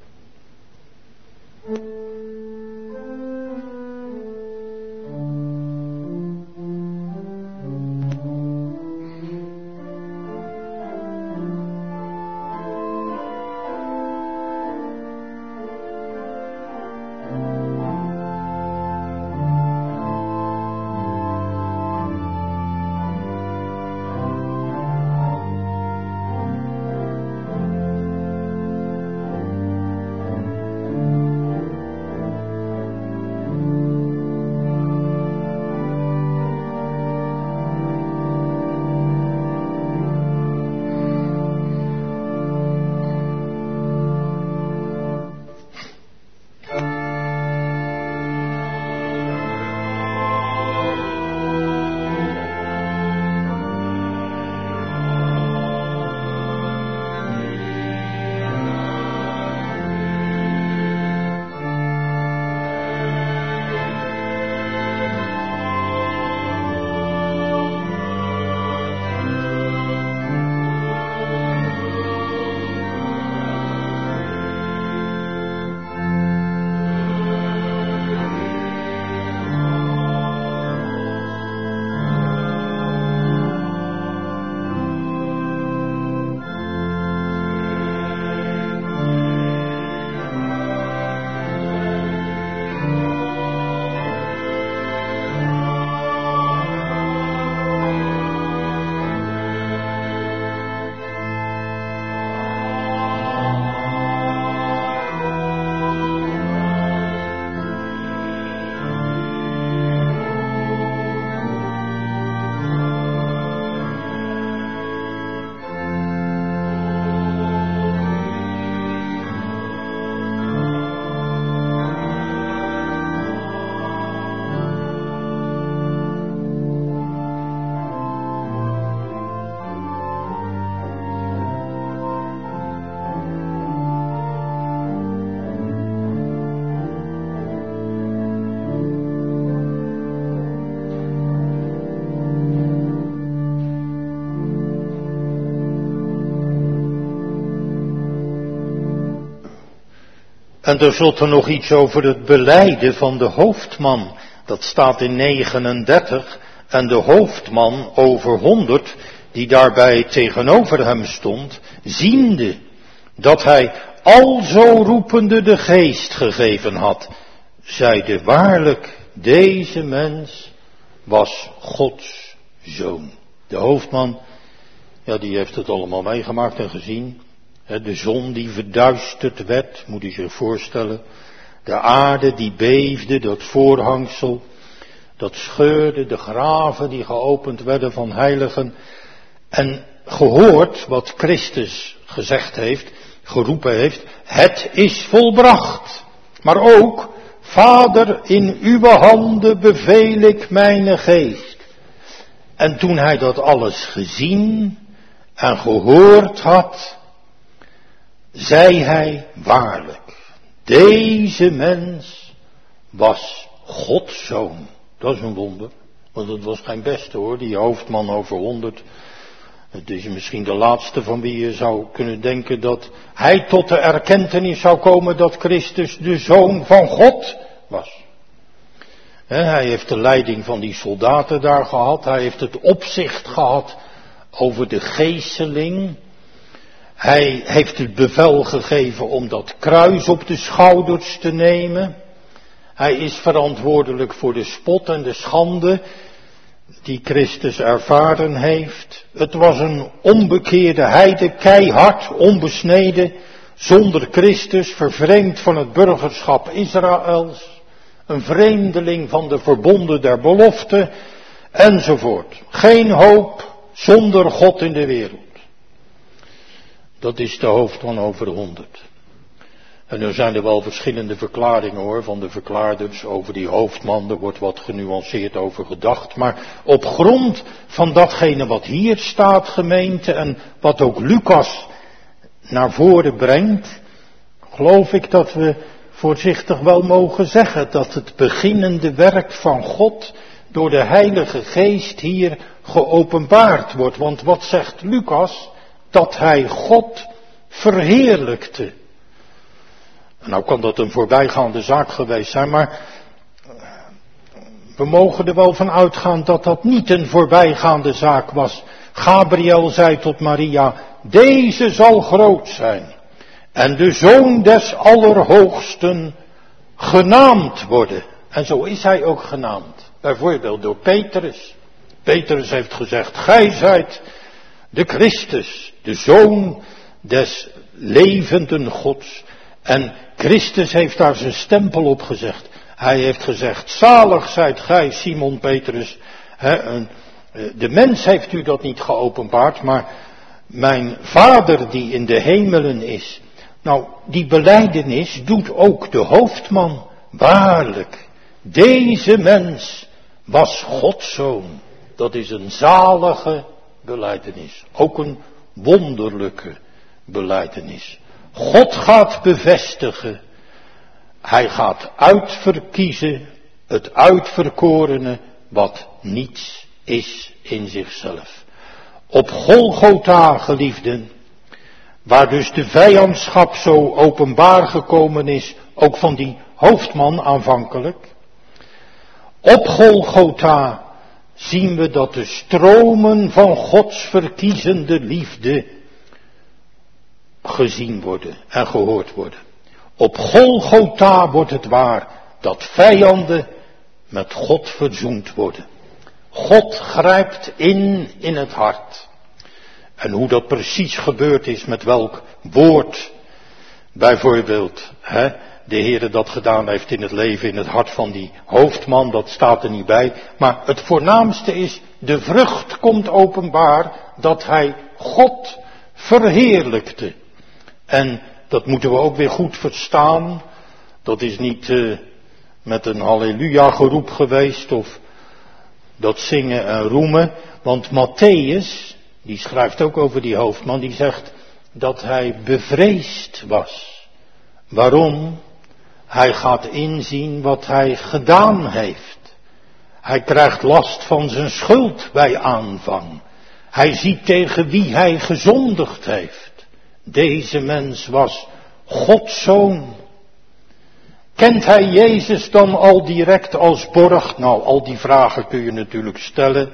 En tenslotte nog iets over het belijden van de hoofdman. Dat staat in negenendertig. En de hoofdman over honderd, die daarbij tegenover hem stond, ziende dat hij alzo roepende de geest gegeven had, zeide waarlijk, deze mens was Gods zoon. De hoofdman, ja, die heeft het allemaal meegemaakt en gezien. De zon die verduisterd werd, moet u zich voorstellen. De aarde die beefde, dat voorhangsel, dat scheurde, de graven die geopend werden van heiligen. En gehoord wat Christus gezegd heeft, geroepen heeft, het is volbracht. Maar ook, Vader, in uw handen beveel ik mijn geest. En toen hij dat alles gezien en gehoord had, zei hij waarlijk, deze mens was Gods zoon. Dat is een wonder, want het was geen beste hoor, die hoofdman over honderd. Het is misschien de laatste van wie je zou kunnen denken dat hij tot de erkentenis zou komen dat Christus de Zoon van God was. He, hij heeft de leiding van die soldaten daar gehad, hij heeft het opzicht gehad over de geeseling. Hij heeft het bevel gegeven om dat kruis op de schouders te nemen. Hij is verantwoordelijk voor de spot en de schande die Christus ervaren heeft. Het was een onbekeerde heide, keihard, onbesneden, zonder Christus, vervreemd van het burgerschap Israëls, een vreemdeling van de verbonden der belofte, enzovoort. Geen hoop zonder God in de wereld. Dat is de hoofdman over honderd. En er zijn er wel verschillende verklaringen hoor, van de verklaarders over die hoofdman. Er wordt wat genuanceerd over gedacht. Maar op grond van datgene wat hier staat, gemeente, en wat ook Lucas naar voren brengt, geloof ik dat we voorzichtig wel mogen zeggen dat het beginnende werk van God door de Heilige Geest hier geopenbaard wordt. Want wat zegt Lucas? Dat hij God verheerlijkte. Nou kan dat een voorbijgaande zaak geweest zijn, maar we mogen er wel van uitgaan dat dat niet een voorbijgaande zaak was. Gabriel zei tot Maria, deze zal groot zijn en de Zoon des Allerhoogsten genaamd worden. En zo is hij ook genaamd. Bijvoorbeeld door Petrus. Petrus heeft gezegd, gij zijt de Christus, de Zoon des levenden Gods. En Christus heeft daar zijn stempel op gezegd. Hij heeft gezegd, zalig zijt gij, Simon Petrus. He, een, de mens heeft u dat niet geopenbaard, maar mijn Vader die in de hemelen is. Nou, die belijdenis doet ook de hoofdman. Waarlijk, deze mens was Gods Zoon. Dat is een zalige belijdenis. Ook een wonderlijke belijdenis. God gaat bevestigen. Hij gaat uitverkiezen het uitverkorene wat niets is in zichzelf. Op Golgotha, geliefden, waar dus de vijandschap zo openbaar gekomen is, ook van die hoofdman aanvankelijk. Op Golgotha zien we dat de stromen van Gods verkiezende liefde gezien worden en gehoord worden. Op Golgotha wordt het waar dat vijanden met God verzoend worden. God grijpt in in het hart. En hoe dat precies gebeurd is, met welk woord, bijvoorbeeld, hè, de Heere dat gedaan heeft in het leven, in het hart van die hoofdman, dat staat er niet bij. Maar het voornaamste is, de vrucht komt openbaar dat hij God verheerlijkte. En dat moeten we ook weer goed verstaan. Dat is niet uh, met een halleluja geroep geweest of dat zingen en roemen. Want Matthäus, die schrijft ook over die hoofdman, die zegt dat hij bevreesd was. Waarom? Hij gaat inzien wat hij gedaan heeft. Hij krijgt last van zijn schuld bij aanvang. Hij ziet tegen wie hij gezondigd heeft. Deze mens was Gods Zoon. Kent hij Jezus dan al direct als borg? Nou, al die vragen kun je natuurlijk stellen.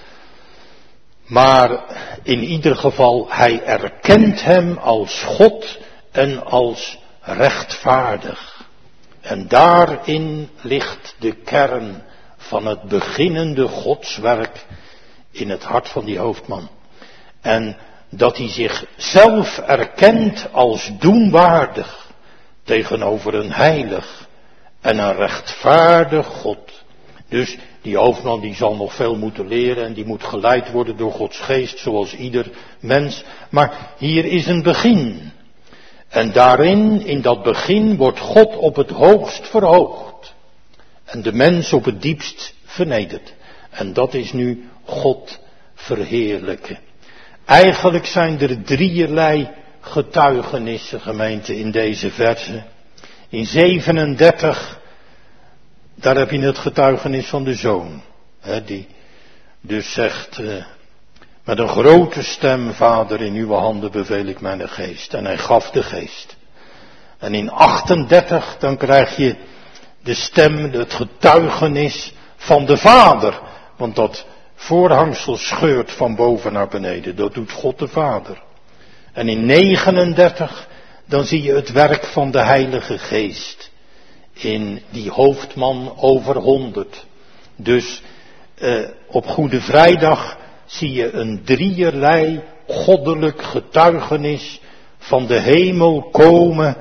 Maar in ieder geval, hij erkent hem als God en als rechtvaardig. En daarin ligt de kern van het beginnende Godswerk in het hart van die hoofdman. En dat hij zichzelf erkent als doenwaardig tegenover een heilig en een rechtvaardig God. Dus die hoofdman die zal nog veel moeten leren en die moet geleid worden door Gods geest zoals ieder mens. Maar hier is een begin. En daarin, in dat begin, wordt God op het hoogst verhoogd. En de mens op het diepst vernederd. En dat is nu God verheerlijken. Eigenlijk zijn er drieërlei getuigenissen, gemeente, in deze verse. In zevenendertig, daar heb je het getuigenis van de Zoon. Hè, die dus zegt, uh, met een grote stem, Vader, in uw handen beveel ik mijn geest. En hij gaf de geest. En in achtendertig, dan krijg je de stem, het getuigenis van de Vader. Want dat voorhangsel scheurt van boven naar beneden. Dat doet God de Vader. En in negenendertig, dan zie je het werk van de Heilige Geest. In die hoofdman over honderd. Dus eh, op Goede Vrijdag zie je een drieërlei goddelijk getuigenis van de hemel komen.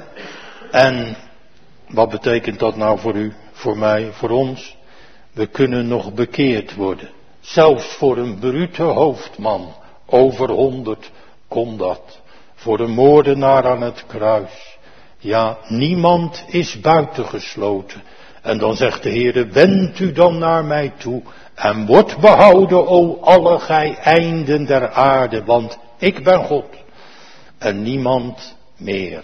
En wat betekent dat nou voor u, voor mij, voor ons? We kunnen nog bekeerd worden. Zelfs voor een brute hoofdman, over honderd, kon dat. Voor een moordenaar aan het kruis. Ja, niemand is buitengesloten. En dan zegt de Heere, wend u dan naar mij toe. En wordt behouden, o alle gij einden der aarde. Want ik ben God. En niemand meer.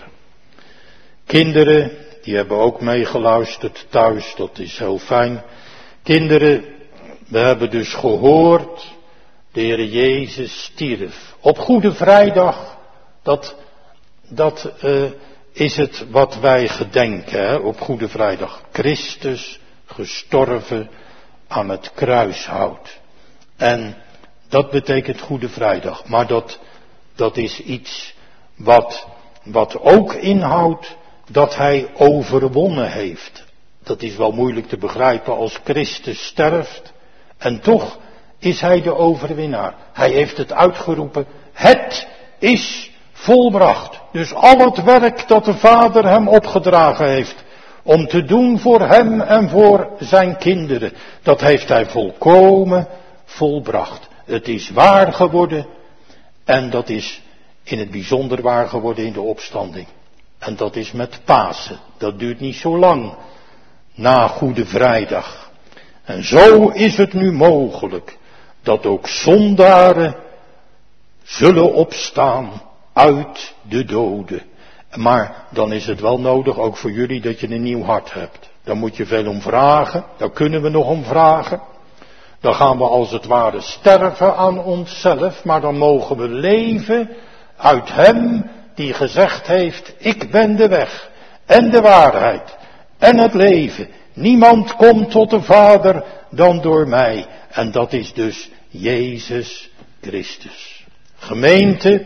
Kinderen, die hebben ook meegeluisterd thuis. Dat is heel fijn. Kinderen, We hebben dus gehoord, de Heer Jezus stierf. Op Goede Vrijdag, dat, dat uh, is het wat wij gedenken, hè, op Goede Vrijdag. Christus gestorven aan het kruishout. En dat betekent Goede Vrijdag. Maar dat, dat is iets wat, wat ook inhoudt dat hij overwonnen heeft. Dat is wel moeilijk te begrijpen als Christus sterft. En toch is hij de overwinnaar. Hij heeft het uitgeroepen. Het is volbracht. Dus al het werk dat de Vader hem opgedragen heeft om te doen voor hem en voor zijn kinderen, dat heeft hij volkomen volbracht. Het is waar geworden en dat is in het bijzonder waar geworden in de opstanding. En dat is met Pasen. Dat duurt niet zo lang na Goede Vrijdag. En zo is het nu mogelijk dat ook zondaren zullen opstaan uit de doden. Maar dan is het wel nodig, ook voor jullie, dat je een nieuw hart hebt. Daar moet je veel om vragen, daar kunnen we nog om vragen. Dan gaan we als het ware sterven aan onszelf, maar dan mogen we leven uit hem die gezegd heeft, ik ben de weg en de waarheid en het leven. Niemand komt tot de Vader dan door mij. En dat is dus Jezus Christus. Gemeente,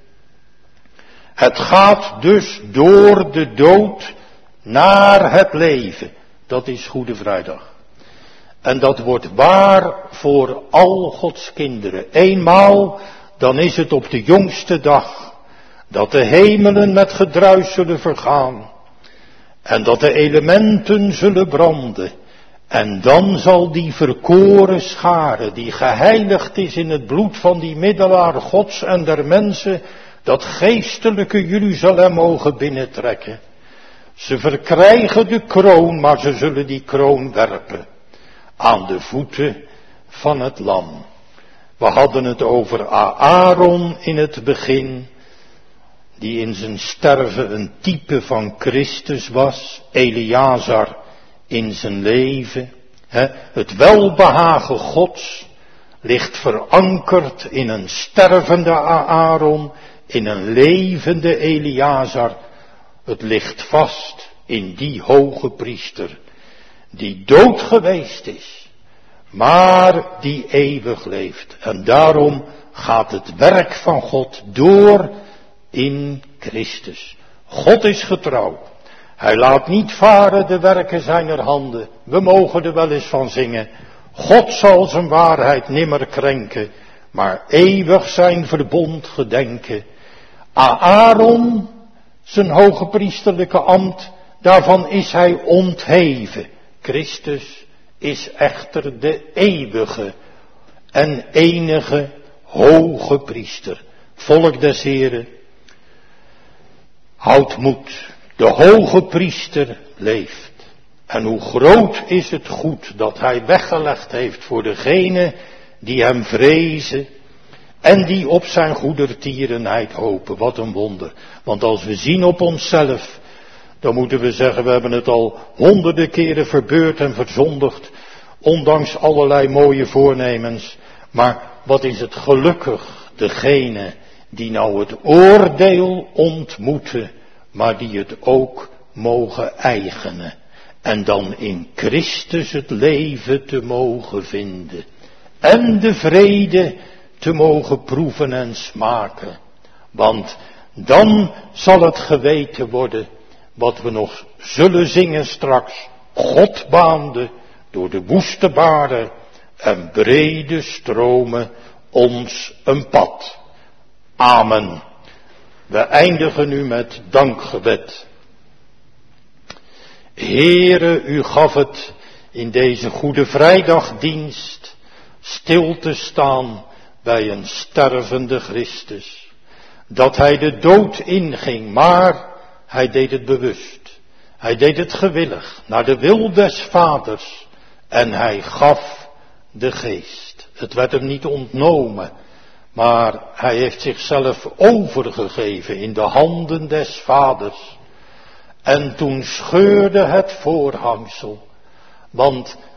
het gaat dus door de dood naar het leven. Dat is Goede Vrijdag. En dat wordt waar voor al Gods kinderen. Eenmaal, dan is het op de jongste dag dat de hemelen met gedruis zullen vergaan. En dat de elementen zullen branden. En dan zal die verkoren schare, die geheiligd is in het bloed van die middelaar Gods en der mensen, dat geestelijke Jeruzalem mogen binnentrekken. Ze verkrijgen de kroon, maar ze zullen die kroon werpen aan de voeten van het lam. We hadden het over Aaron in het begin, die in zijn sterven een type van Christus was. Eleazar in zijn leven. He, het welbehagen Gods ligt verankerd in een stervende Aaron, in een levende Eleazar. Het ligt vast in die hoge priester, die dood geweest is, maar die eeuwig leeft. En daarom gaat het werk van God door in Christus. God is getrouw. Hij laat niet varen de werken zijner handen. We mogen er wel eens van zingen. God zal zijn waarheid nimmer krenken, maar eeuwig zijn verbond gedenken. Aaron, zijn hoge priesterlijke ambt, daarvan is hij ontheven. Christus is echter de eeuwige en enige hoge priester. Volk des Heren, houd moed. De hoge priester leeft. En hoe groot is het goed dat hij weggelegd heeft voor degenen die hem vrezen en die op zijn goedertierenheid hopen. Wat een wonder. Want als we zien op onszelf, dan moeten we zeggen, we hebben het al honderden keren verbeurd en verzondigd, ondanks allerlei mooie voornemens. Maar wat is het gelukkig, degene die nou het oordeel ontmoeten, maar die het ook mogen eigenen. En dan in Christus het leven te mogen vinden. En de vrede te mogen proeven en smaken. Want dan zal het geweten worden wat we nog zullen zingen straks. God baande door de woeste baren en brede stromen ons een pad. Amen. We eindigen nu met dankgebed. Heere, u gaf het in deze Goede Vrijdagdienst stil te staan bij een stervende Christus. Dat hij de dood inging, maar hij deed het bewust. Hij deed het gewillig, naar de wil des Vaders. En hij gaf de geest. Het werd hem niet ontnomen, maar hij heeft zichzelf overgegeven in de handen des Vaders. En toen scheurde het voorhangsel, want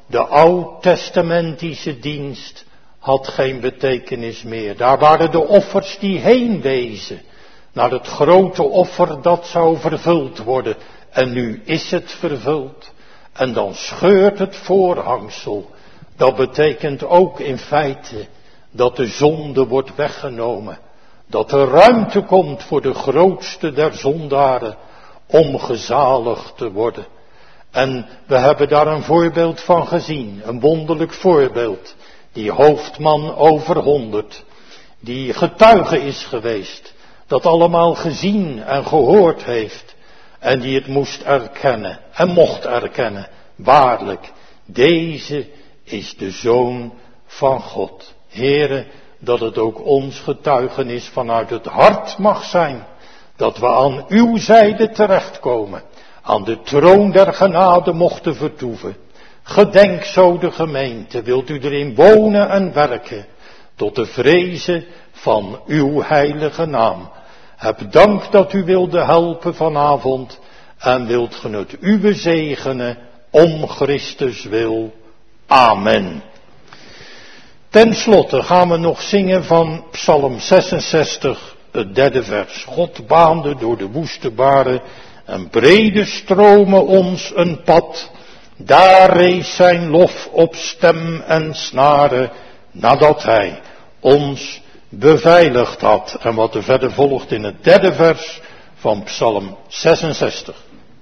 De oud-testamentische dienst had geen betekenis meer. Daar waren de offers die heen wezen naar het grote offer dat zou vervuld worden. En nu is het vervuld. En dan scheurt het voorhangsel. Dat betekent ook in feite dat de zonde wordt weggenomen. Dat er ruimte komt voor de grootste der zondaren om gezaligd te worden. En we hebben daar een voorbeeld van gezien. Een wonderlijk voorbeeld. Die hoofdman over honderd. Die getuige is geweest. Dat allemaal gezien en gehoord heeft. En die het moest erkennen. En mocht erkennen. Waarlijk, deze is de Zoon van God. Heere, dat het ook ons getuigenis vanuit het hart mag zijn. Dat we aan uw zijde terechtkomen. Aan de troon der genade mochten vertoeven. Gedenk zo de gemeente, wilt u erin wonen en werken. Tot de vrezen van uw heilige naam. Heb dank dat u wilde helpen vanavond. En wilt ge het uwe zegenen om Christus wil. Amen. Ten slotte gaan we nog zingen van Psalm zesenzestig, het derde vers. God baande door de woeste baren en brede stromen ons een pad. Daar rees zijn lof op stem en snaren, nadat hij ons beveiligd had. En wat er verder volgt in het derde vers van Psalm zesenzestig.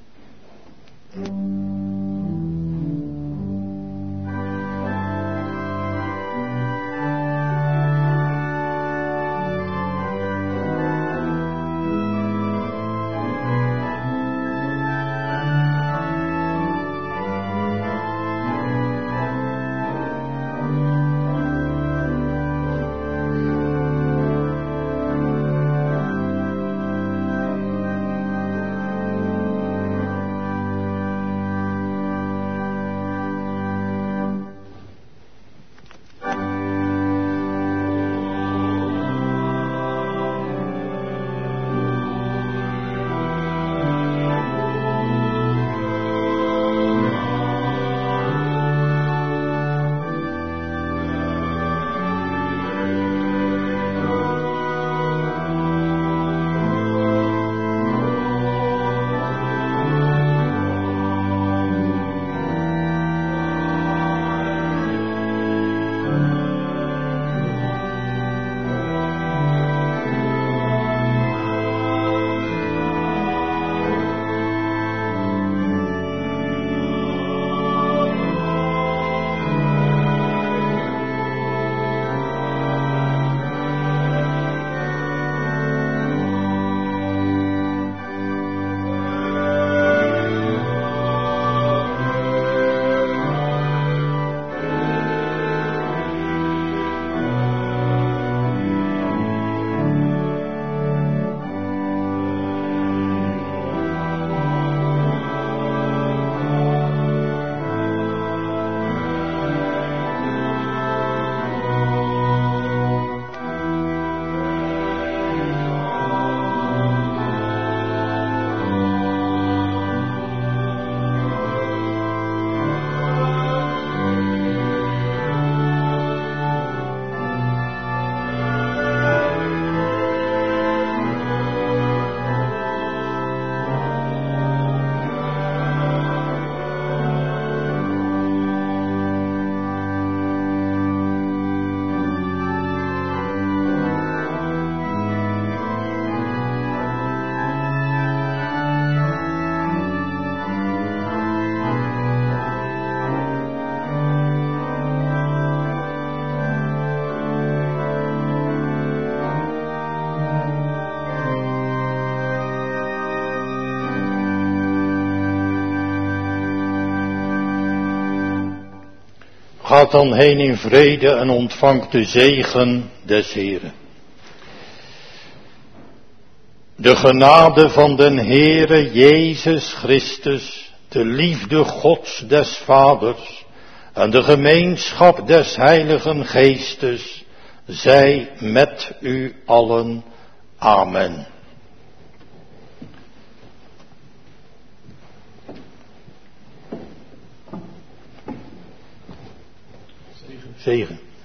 Gaat dan heen in vrede en ontvangt de zegen des Heeren. De genade van den Heere Jezus Christus, de liefde Gods des Vaders en de gemeenschap des Heiligen Geestes, zij met u allen. Amen. Zegen.